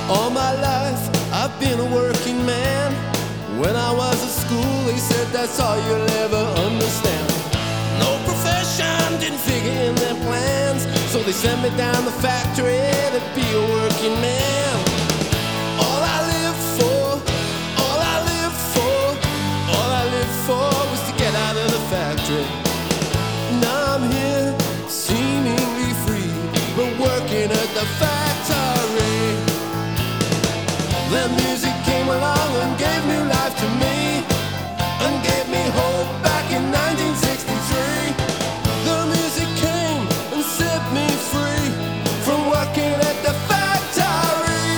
All my life I've been a working man. When I was at school they said that's all you'll ever understand. No profession didn't figure in their plans, so they sent me down the factory to be a working man. All I lived for, all I lived for, all I lived for was to get out of the factory. Now I'm here, seemingly free, but working at the factory. The music came along and gave new life to me, and gave me hope back in 1963. The music came and set me free from working at the factory.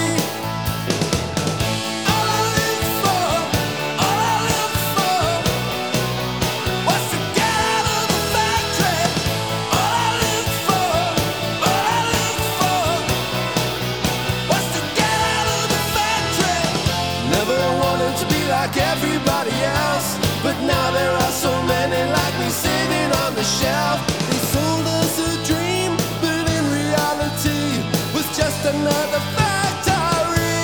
All I lived for, all I lived for, was to get out of the factory. All I lived for, all I lived for, was to get out of the factory. Never wanted to be like everybody else, but now there are so many like me sitting on the shelf. They sold us a dream, but in reality was just another factory.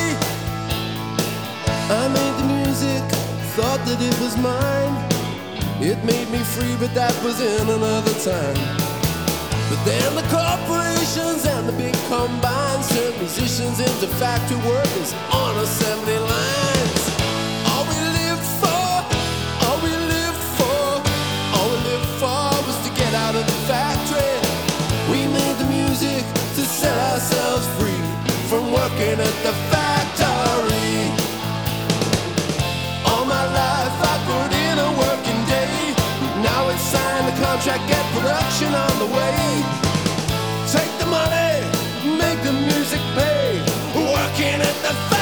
I made the music, thought that it was mine. It made me free, but that was in another time. But then the corporations and the big combines turned musicians into factory workers on assembly lines. All we lived for, all we lived for, all we lived for was to get out of the factory. We made the music to set ourselves free from working at the factory. All my life I put in a working day. Now it's signed the contract, get production on the way. Take the money, make the music pay, working at the factory.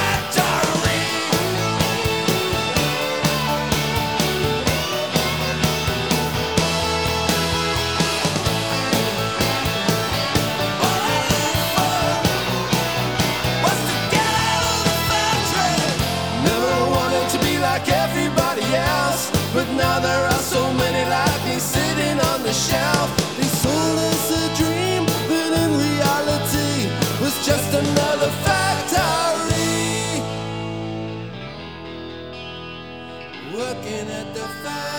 All I lived for was to get out of the factory. Never wanted to be like everybody else, but now there are so many like me sitting on the shelf. They sold us a dream, but in reality was just another factory. Working at the factory.